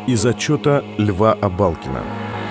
Из отчета Льва Абалкина.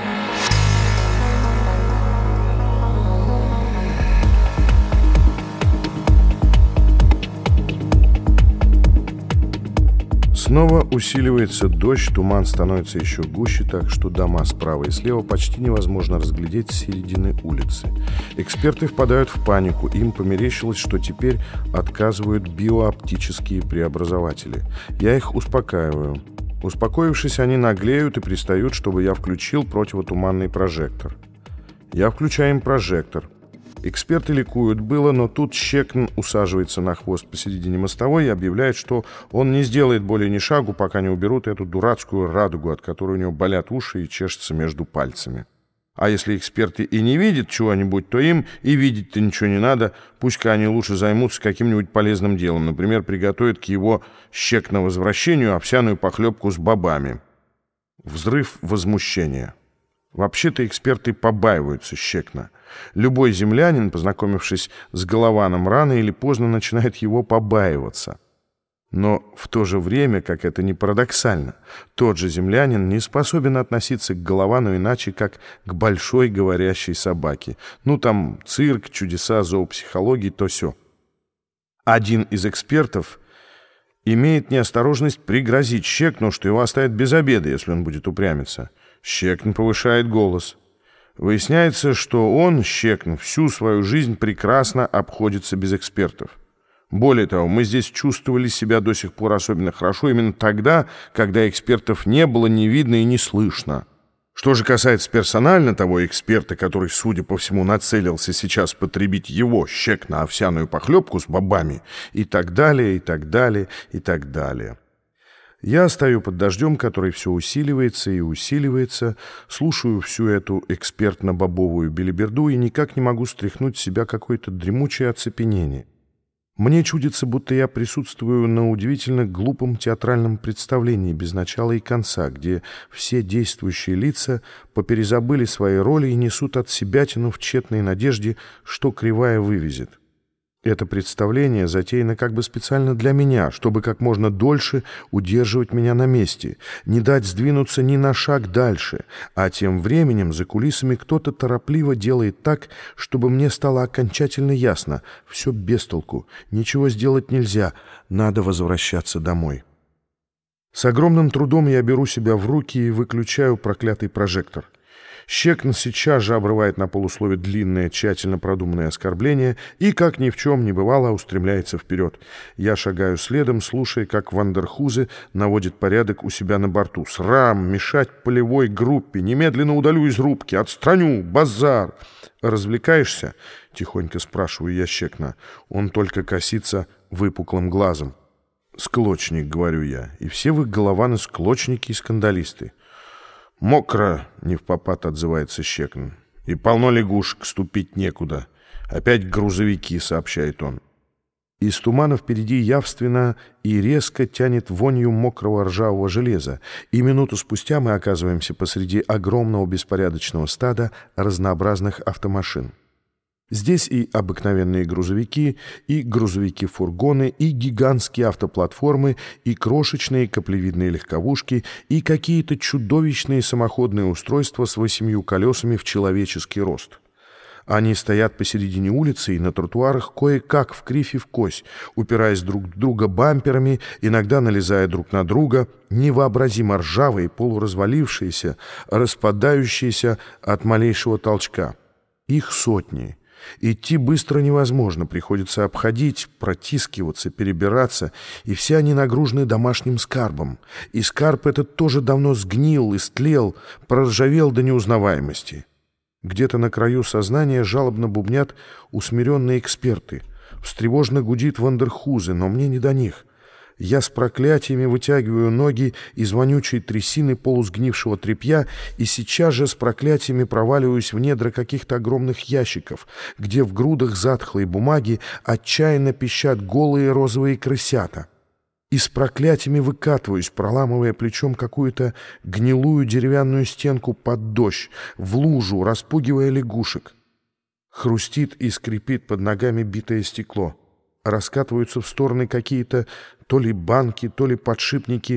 Снова усиливается дождь, туман становится еще гуще, так что дома справа и слева почти невозможно разглядеть с середины улицы. Эксперты впадают в панику, им померещилось, что теперь отказывают биооптические преобразователи. Я их успокаиваю. Успокоившись, они наглеют и пристают, чтобы я включил противотуманный прожектор. Я включаю им прожектор. Эксперты ликуют было, но тут Щекн усаживается на хвост посередине мостовой и объявляет, что он не сделает более ни шагу, пока не уберут эту дурацкую радугу, от которой у него болят уши и чешется между пальцами. А если эксперты и не видят чего-нибудь, то им и видеть-то ничего не надо. Пусть-ка они лучше займутся каким-нибудь полезным делом. Например, приготовят к его Щекна возвращению овсяную похлебку с бобами. Взрыв возмущения. Вообще-то эксперты побаиваются Щекна. Любой землянин, познакомившись с Голованом, рано или поздно начинает его побаиваться. Но в то же время, как это ни парадоксально, тот же землянин не способен относиться к Головану иначе, как к большой говорящей собаке. Ну, там цирк, чудеса зоопсихологии, то сё. Один из экспертов имеет неосторожность пригрозить Щекну, что его оставят без обеда, если он будет упрямиться. Щекн повышает голос. Выясняется, что он, Щекн, всю свою жизнь прекрасно обходится без экспертов. Более того, мы здесь чувствовали себя до сих пор особенно хорошо именно тогда, когда экспертов не было, не видно и не слышно. Что же касается персонально того эксперта, который, судя по всему, нацелился сейчас потребить его, Щекна, овсяную похлебку с бобами, и так далее, и так далее, и так далее. Я стою под дождем, который все усиливается и усиливается, слушаю всю эту экспертно-бобовую белиберду и никак не могу стряхнуть с себя какое-то дремучее оцепенение. Мне чудится, будто я присутствую на удивительно глупом театральном представлении без начала и конца, где все действующие лица поперезабыли свои роли и несут отсебятину в тщетной надежде, что кривая вывезет. Это представление затеяно как бы специально для меня, чтобы как можно дольше удерживать меня на месте, не дать сдвинуться ни на шаг дальше, а тем временем за кулисами кто-то торопливо делает так, чтобы мне стало окончательно ясно: все без толку, ничего сделать нельзя, надо возвращаться домой. С огромным трудом я беру себя в руки и выключаю проклятый прожектор. Щекн сейчас же обрывает на полуслове длинное, тщательно продуманное оскорбление и, как ни в чем не бывало, устремляется вперед. Я шагаю следом, слушая, как Вандерхузе наводит порядок у себя на борту. «Срам! Мешать полевой группе! Немедленно удалю из рубки! Отстраню! Базар!» «Развлекаешься?» — тихонько спрашиваю я Щекна. Он только косится выпуклым глазом. «Склочник», — говорю я, — «и все вы, Голованы, склочники и скандалисты». «Мокро», — невпопад отзывается Щекн. «И полно лягушек, ступить некуда. Опять грузовики», — сообщает он. Из тумана впереди явственно и резко тянет вонью мокрого ржавого железа, и минуту спустя мы оказываемся посреди огромного беспорядочного стада разнообразных автомашин. Здесь и обыкновенные грузовики, и грузовики-фургоны, и гигантские автоплатформы, и крошечные каплевидные легковушки, и какие-то чудовищные самоходные устройства с 8 колесами в человеческий рост. Они стоят посередине улицы и на тротуарах кое-как в кривь и в кось, упираясь друг в друга бамперами, иногда налезая друг на друга, невообразимо ржавые, полуразвалившиеся, распадающиеся от малейшего толчка. Их сотни. Идти быстро невозможно, приходится обходить, протискиваться, перебираться, и все они нагружены домашним скарбом. И скарб этот тоже давно сгнил, истлел, проржавел до неузнаваемости. Где-то на краю сознания жалобно бубнят усмиренные эксперты. Встревожно гудит Вандерхузе, но мне не до них. Я с проклятиями вытягиваю ноги из вонючей трясины полусгнившего тряпья и сейчас же с проклятиями проваливаюсь в недра каких-то огромных ящиков, где в грудах затхлой бумаги отчаянно пищат голые розовые крысята. И с проклятиями выкатываюсь, проламывая плечом какую-то гнилую деревянную стенку под дождь, в лужу, распугивая лягушек. Хрустит и скрипит под ногами битое стекло. Раскатываются в стороны какие-то то ли банки, то ли подшипники,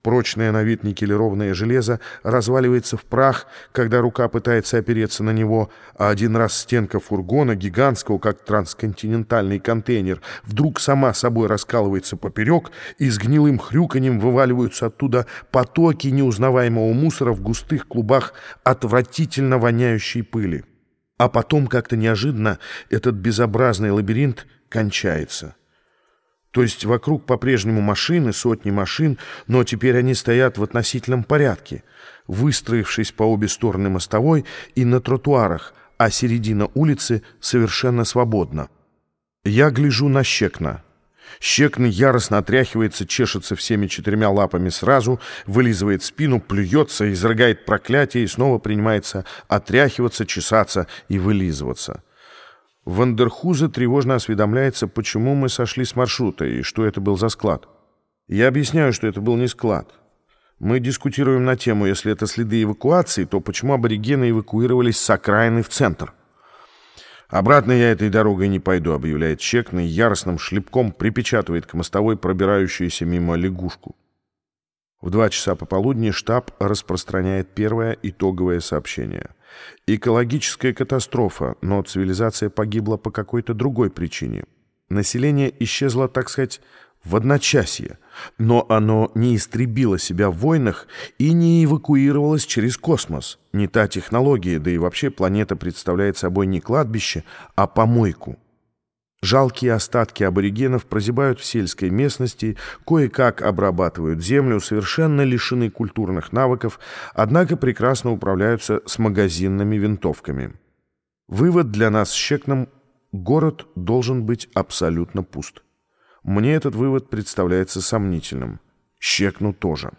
Прочное на вид никелированное железо разваливается в прах, когда рука пытается опереться на него, а один раз стенка фургона, гигантского, как трансконтинентальный контейнер, вдруг сама собой раскалывается поперек, и с гнилым хрюканьем вываливаются оттуда потоки неузнаваемого мусора в густых клубах отвратительно воняющей пыли. А потом как-то неожиданно этот безобразный лабиринт кончается. То есть вокруг по-прежнему машины, сотни машин, но теперь они стоят в относительном порядке, выстроившись по обе стороны мостовой и на тротуарах, а середина улицы совершенно свободна. Я гляжу на Щекна. Щекн яростно отряхивается, чешется всеми 4 лапами сразу, вылизывает спину, плюется, изрыгает проклятие и снова принимается отряхиваться, чесаться и вылизываться. Вандерхузе тревожно осведомляется, почему мы сошли с маршрута и что это был за склад. Я объясняю, что это был не склад. Мы дискутируем на тему, если это следы эвакуации, то почему аборигены эвакуировались с окраины в центр? «Обратно я этой дорогой не пойду», — объявляет Щекн и яростным шлепком припечатывает к мостовой пробирающуюся мимо лягушку. В 2 часа пополудни штаб распространяет первое итоговое сообщение. Экологическая катастрофа, но цивилизация погибла по какой-то другой причине. Население исчезло, так сказать, в одночасье, но оно не истребило себя в войнах и не эвакуировалось через космос. Не та технология, да и вообще планета представляет собой не кладбище, а помойку. Жалкие остатки аборигенов прозябают в сельской местности, кое-как обрабатывают землю, совершенно лишены культурных навыков, однако прекрасно управляются с магазинными винтовками. Вывод для нас с Щекном: город должен быть абсолютно пуст. Мне этот вывод представляется сомнительным. Щекну тоже.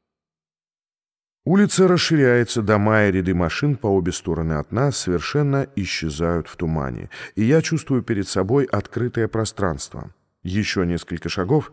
Улица расширяется, дома и ряды машин по обе стороны от нас совершенно исчезают в тумане, и я чувствую перед собой открытое пространство. Еще несколько шагов,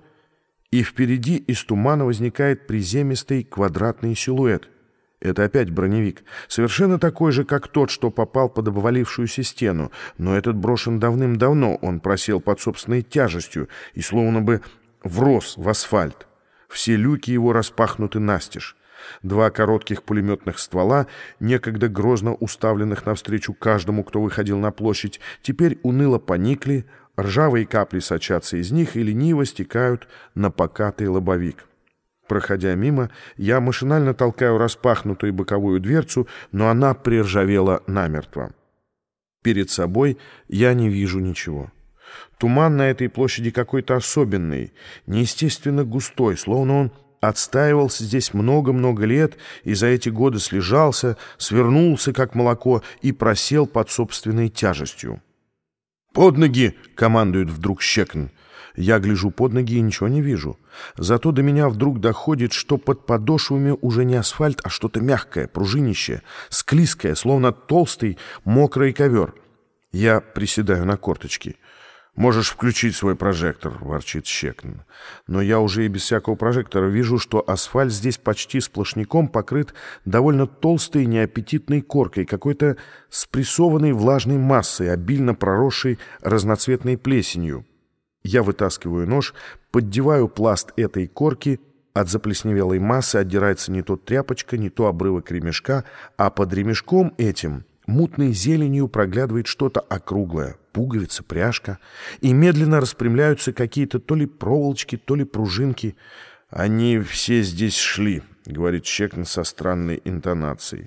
и впереди из тумана возникает приземистый квадратный силуэт. Это опять броневик, совершенно такой же, как тот, что попал под обвалившуюся стену, но этот брошен давным-давно, он просел под собственной тяжестью и словно бы врос в асфальт. Все люки его распахнуты настежь. 2 коротких пулеметных ствола, некогда грозно уставленных навстречу каждому, кто выходил на площадь, теперь уныло поникли, ржавые капли сочатся из них и лениво стекают на покатый лобовик. Проходя мимо, я машинально толкаю распахнутую боковую дверцу, но она приржавела намертво. Перед собой я не вижу ничего. Туман на этой площади какой-то особенный, неестественно густой, словно он отстаивался здесь много-много лет и за эти годы слежался, свернулся, как молоко, и просел под собственной тяжестью. «Под ноги!» — командует вдруг Щекн. Я гляжу под ноги и ничего не вижу. Зато до меня вдруг доходит, что под подошвами уже не асфальт, а что-то мягкое, пружинищее, склизкое, словно толстый, мокрый ковер. Я приседаю на корточки. «Можешь включить свой прожектор», — ворчит Щекн. Но я уже и без всякого прожектора вижу, что асфальт здесь почти сплошняком покрыт довольно толстой неаппетитной коркой, какой-то спрессованной влажной массой, обильно проросшей разноцветной плесенью. Я вытаскиваю нож, поддеваю пласт этой корки, от заплесневелой массы отдирается не то тряпочка, не то обрывок ремешка, а под ремешком этим мутной зеленью проглядывает что-то округлое, пуговица, пряжка, и медленно распрямляются какие-то то ли проволочки, то ли пружинки. «Они все здесь шли», — говорит Щекн со странной интонацией.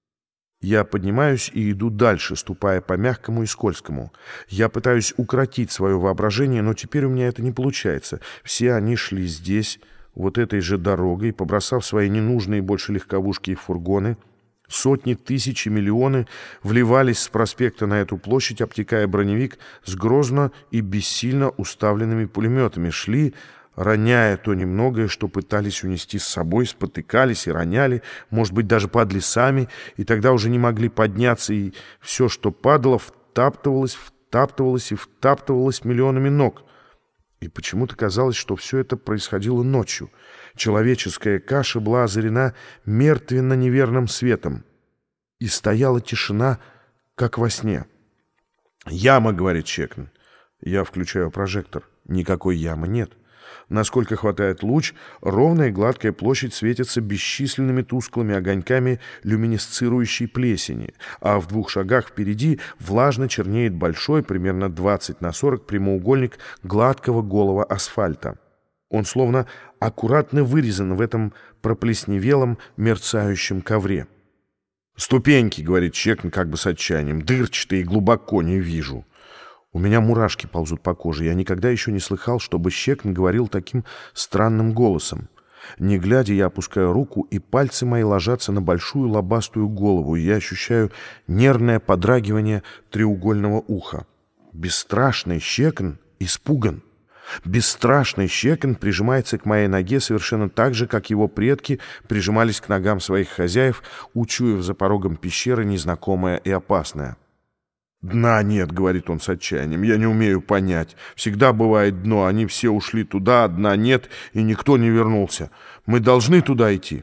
Я поднимаюсь и иду дальше, ступая по мягкому и скользкому. Я пытаюсь укротить свое воображение, но теперь у меня это не получается. Все они шли здесь, вот этой же дорогой, побросав свои ненужные больше легковушки и фургоны. Сотни, тысячи, миллионы вливались с проспекта на эту площадь, обтекая броневик с грозно и бессильно уставленными пулеметами. Шли, роняя то немногое, что пытались унести с собой, спотыкались и роняли, может быть, даже падали сами, и тогда уже не могли подняться, и все, что падало, втаптывалось и втаптывалось миллионами ног. И почему-то казалось, что все это происходило ночью. Человеческая каша была озарена мертвенно-неверным светом. И стояла тишина, как во сне. «Яма», — говорит Щекн. Я включаю прожектор. Никакой ямы нет. Насколько хватает луч, ровная и гладкая площадь светится бесчисленными тусклыми огоньками люминесцирующей плесени, а в 2 шагах впереди влажно чернеет большой, примерно 20 на 40, прямоугольник гладкого голого асфальта. Он словно аккуратно вырезан в этом проплесневелом мерцающем ковре. «Ступеньки», — говорит Чекн как бы с отчаянием, — «дырчатые, глубоко не вижу». У меня мурашки ползут по коже. Я никогда еще не слыхал, чтобы Чекн говорил таким странным голосом. Не глядя, я опускаю руку, и пальцы мои ложатся на большую лобастую голову, и я ощущаю нервное подрагивание треугольного уха. Бесстрашный Чекн испуган. Бесстрашный Чекн прижимается к моей ноге совершенно так же, как его предки прижимались к ногам своих хозяев, учуяв за порогом пещеры незнакомое и опасное. «Дна нет», — говорит он с отчаянием, — «я не умею понять. Всегда бывает дно, они все ушли туда, а дна нет, и никто не вернулся. Мы должны туда идти».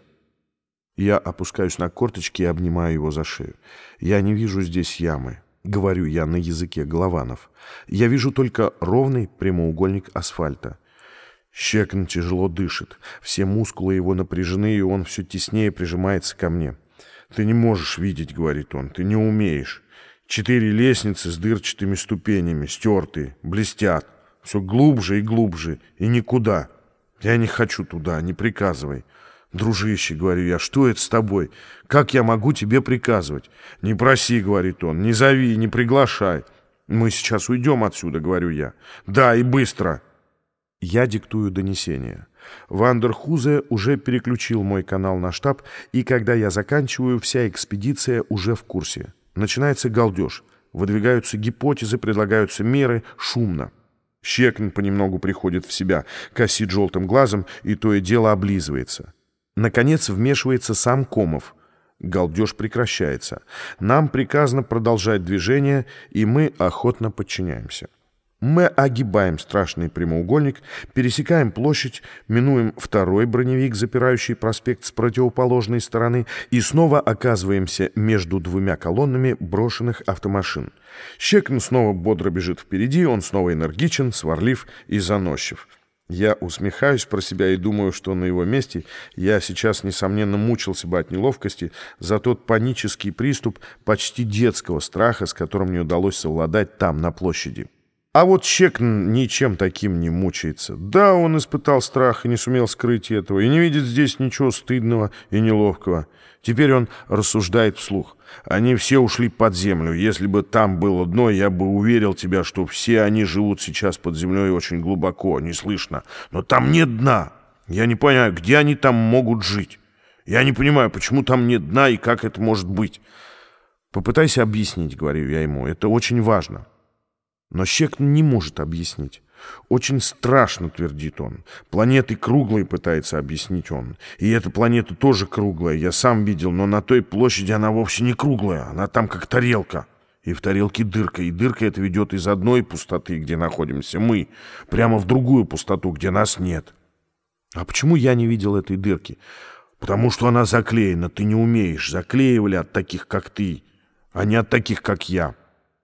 Я опускаюсь на корточки и обнимаю его за шею. «Я не вижу здесь ямы», — говорю я на языке голованов. «Я вижу только ровный прямоугольник асфальта». Чекн тяжело дышит. Все мускулы его напряжены, и он все теснее прижимается ко мне. «Ты не можешь видеть», — говорит он, — «ты не умеешь. 4 лестницы с дырчатыми ступенями, стертые, блестят. Все глубже и глубже, и никуда. Я не хочу туда, не приказывай». «Дружище», — говорю я, — «что это с тобой? Как я могу тебе приказывать?» «Не проси», — говорит он, — «не зови, не приглашай». «Мы сейчас уйдем отсюда», — говорю я. «Да, и быстро». Я диктую донесение. Вандерхузе уже переключил мой канал на штаб, и когда я заканчиваю, вся экспедиция уже в курсе. Начинается галдеж. Выдвигаются гипотезы, предлагаются меры, шумно. Чекн понемногу приходит в себя, косит желтым глазом и то и дело облизывается. Наконец вмешивается сам Комов. Галдеж прекращается. Нам приказано продолжать движение, и мы охотно подчиняемся. Мы огибаем страшный прямоугольник, пересекаем площадь, минуем 2-й броневик, запирающий проспект с противоположной стороны, и снова оказываемся между 2 колоннами брошенных автомашин. Чекн снова бодро бежит впереди, он снова энергичен, сварлив и заносчив. Я усмехаюсь про себя и думаю, что на его месте я сейчас, несомненно, мучился бы от неловкости за тот панический приступ почти детского страха, с которым мне удалось совладать там, на площади. А вот Чекн ничем таким не мучается. Да, он испытал страх и не сумел скрыть этого, и не видит здесь ничего стыдного и неловкого. Теперь он рассуждает вслух. «Они все ушли под землю. Если бы там было дно, я бы уверил тебя, что все они живут сейчас под землей очень глубоко, не слышно. Но там нет дна. Я не понимаю, где они там могут жить. Я не понимаю, почему там нет дна и как это может быть». «Попытайся объяснить», — говорю я ему, — «это очень важно». Но Чекн не может объяснить. «Очень страшно», — твердит он. «Планеты круглые», — пытается объяснить он. «И эта планета тоже круглая, я сам видел, но на той площади она вовсе не круглая, она там как тарелка. И в тарелке дырка, и дырка эта ведет из одной пустоты, где находимся мы, прямо в другую пустоту, где нас нет». «А почему я не видел этой дырки?» «Потому что она заклеена, ты не умеешь. Заклеивали от таких, как ты, а не от таких, как я».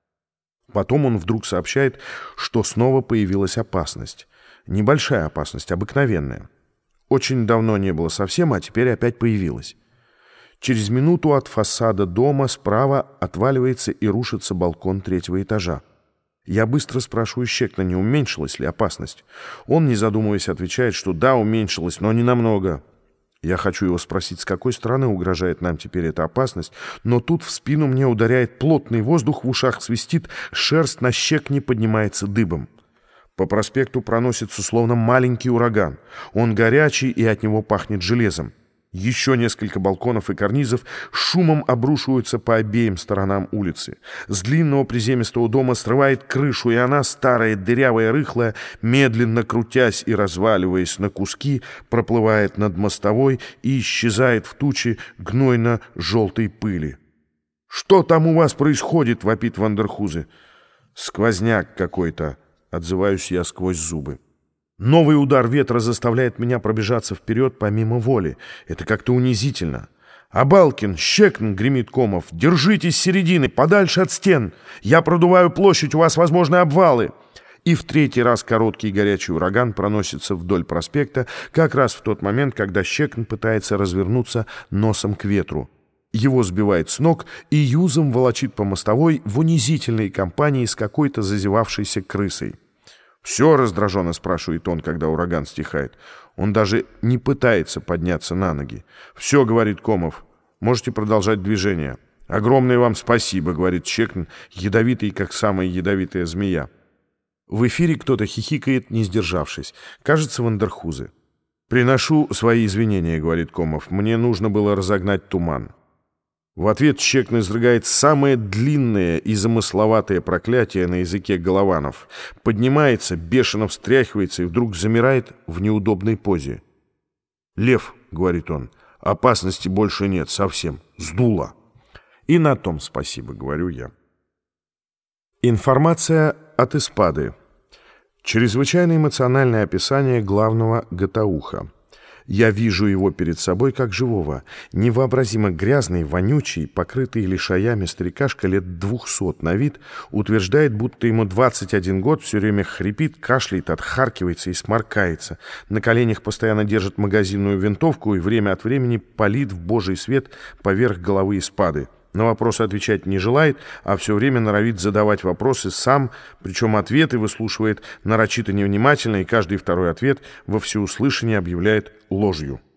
Потом он вдруг сообщает, что снова появилась опасность. Небольшая опасность, обыкновенная. Очень давно не было совсем, а теперь опять появилась. Через минуту от фасада дома справа отваливается и рушится балкон 3-го этажа. Я быстро спрашиваю Чекна, не уменьшилась ли опасность. Он, не задумываясь, отвечает, что да, уменьшилась, но не намного. Я хочу его спросить, с какой стороны угрожает нам теперь эта опасность, но тут в спину мне ударяет плотный воздух, в ушах свистит, шерсть на Чекне поднимается дыбом. По проспекту проносится словно маленький ураган. Он горячий, и от него пахнет железом. Еще несколько балконов и карнизов шумом обрушиваются по обеим сторонам улицы. С длинного приземистого дома срывает крышу, и она, старая, дырявая, рыхлая, медленно крутясь и разваливаясь на куски, проплывает над мостовой и исчезает в туче гнойно-желтой пыли. «Что там у вас происходит?» — вопит Вандерхузе. «Сквозняк какой-то», — отзываюсь я сквозь зубы. Новый удар ветра заставляет меня пробежаться вперед помимо воли. Это как-то унизительно. «Абалкин, Чекн!» — гремит Комов. «Держитесь с середины, подальше от стен! Я продуваю площадь, у вас возможны обвалы!» И в третий раз короткий и горячий ураган проносится вдоль проспекта, как раз в тот момент, когда Щекн пытается развернуться носом к ветру. Его сбивает с ног и юзом волочит по мостовой в унизительной компании с какой-то зазевавшейся крысой. «Все?» — раздраженно спрашивает он, когда ураган стихает. Он даже не пытается подняться на ноги. «Все», — говорит Комов, — «можете продолжать движение». «Огромное вам спасибо», — говорит Щекн, ядовитый, как самая ядовитая змея. В эфире кто-то хихикает, не сдержавшись. Кажется, Вандерхузе. «Приношу свои извинения», — говорит Комов. «Мне нужно было разогнать туман». В ответ Щекн изрыгает самое длинное и замысловатое проклятие на языке голованов. Поднимается, бешено встряхивается и вдруг замирает в неудобной позе. «Лев», — говорит он, — «опасности больше нет совсем. Сдуло». И на том спасибо, говорю я. Информация от Испады. Чрезвычайно эмоциональное описание главного Гатауха. Я вижу его перед собой как живого. Невообразимо грязный, вонючий, покрытый лишаями старикашка лет 200 на вид, утверждает, будто ему 21 год, все время хрипит, кашляет, отхаркивается и сморкается. На коленях постоянно держит магазинную винтовку и время от времени палит в божий свет поверх головы Испады. На вопросы отвечать не желает, а все время норовит задавать вопросы сам, причем ответы выслушивает нарочито невнимательно, и каждый второй ответ во всеуслышание объявляет ложью.